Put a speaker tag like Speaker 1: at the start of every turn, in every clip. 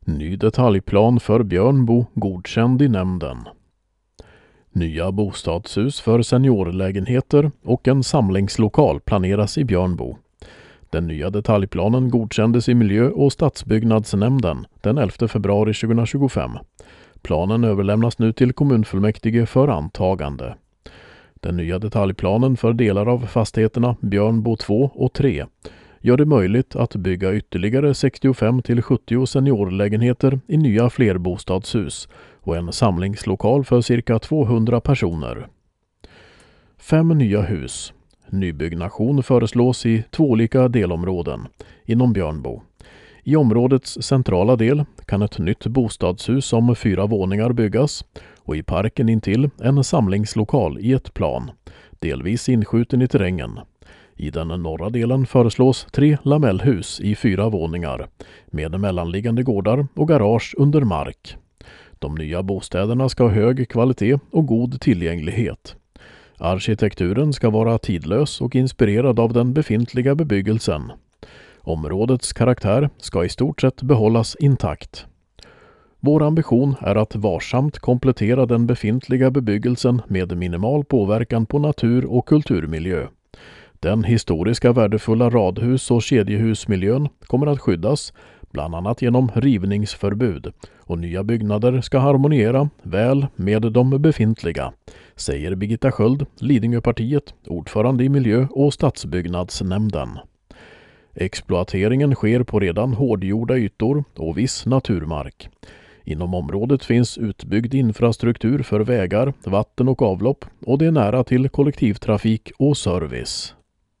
Speaker 1: Ny detaljplan för Björnbo godkänd i nämnden. Nya bostadshus för seniorlägenheter och en samlingslokal planeras i Björnbo. Den nya detaljplanen godkändes i miljö- och stadsbyggnadsnämnden den 11 februari 2025. Planen överlämnas nu till kommunfullmäktige för antagande. Den nya detaljplanen för delar av fastigheterna Björnbo 2 och 3 gör det möjligt att bygga ytterligare 65 till 70 seniorlägenheter i nya flerbostadshus och en samlingslokal för cirka 200 personer. 5 nya hus. Nybyggnation föreslås i 2 olika delområden inom Björnbo. I områdets centrala del kan ett nytt bostadshus om 4 våningar byggas och i parken intill en samlingslokal i ett plan, delvis inskjuten i terrängen. I den norra delen föreslås 3 lamellhus i 4 våningar med mellanliggande gårdar och garage under mark. De nya bostäderna ska ha hög kvalitet och god tillgänglighet. Arkitekturen ska vara tidlös och inspirerad av den befintliga bebyggelsen. Områdets karaktär ska i stort sett behållas intakt. Vår ambition är att varsamt komplettera den befintliga bebyggelsen med minimal påverkan på natur- och kulturmiljö. Den historiska värdefulla radhus- och kedjehusmiljön kommer att skyddas, bland annat genom rivningsförbud, och nya byggnader ska harmoniera väl med de befintliga, säger Birgitta Sköld, Lidingöpartiet, ordförande i miljö- och stadsbyggnadsnämnden. Exploateringen sker på redan hårdgjorda ytor och viss naturmark. Inom området finns utbyggd infrastruktur för vägar, vatten och avlopp och det är nära till kollektivtrafik och service.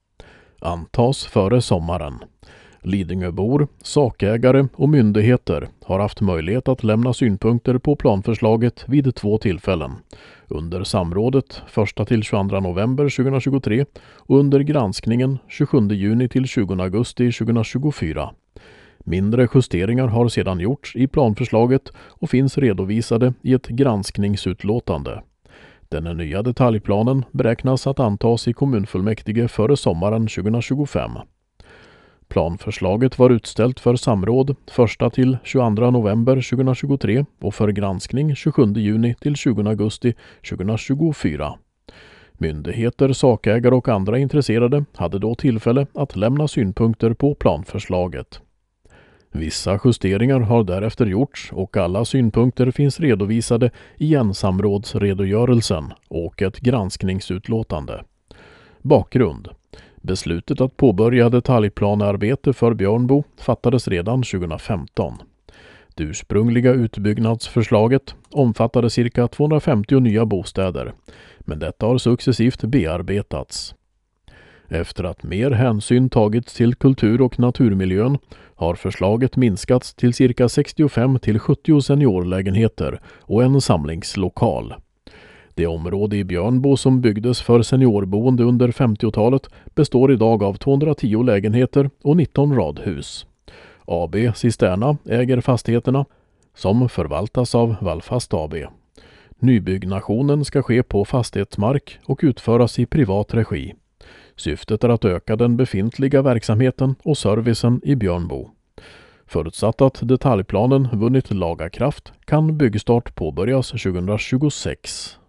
Speaker 1: Antas före sommaren. Lidingöbor, sakägare och myndigheter har haft möjlighet att lämna synpunkter på planförslaget vid 2 tillfällen. Under samrådet 1 till 22 november 2023 och under granskningen 27 juni till 20 augusti 2024. Mindre justeringar har sedan gjorts i planförslaget och finns redovisade i ett granskningsutlåtande. Den nya detaljplanen beräknas att antas i kommunfullmäktige före sommaren 2025. Planförslaget var utställt för samråd 1 till 22 november 2023 och för granskning 27 juni till 20 augusti 2024. Myndigheter, sakägare och andra intresserade hade då tillfälle att lämna synpunkter på planförslaget. Vissa justeringar har därefter gjorts och alla synpunkter finns redovisade i ensamrådsredogörelsen och ett granskningsutlåtande. Bakgrund. Beslutet att påbörja detaljplanearbete för Björnbo fattades redan 2015. Det ursprungliga utbyggnadsförslaget omfattade cirka 250 nya bostäder, men detta har successivt bearbetats. Efter att mer hänsyn tagits till kultur- och naturmiljön har förslaget minskats till cirka 65 till 70 seniorlägenheter och en samlingslokal. Det område i Björnbo som byggdes för seniorboende under 50-talet består idag av 210 lägenheter och 19 radhus. AB Cisterna äger fastigheterna som förvaltas av Vallfast AB. Nybyggnationen ska ske på fastighetsmark och utföras i privat regi. Syftet är att öka den befintliga verksamheten och servicen i Björnbo. Förutsatt att detaljplanen vunnit laga kraft kan byggstart påbörjas 2026.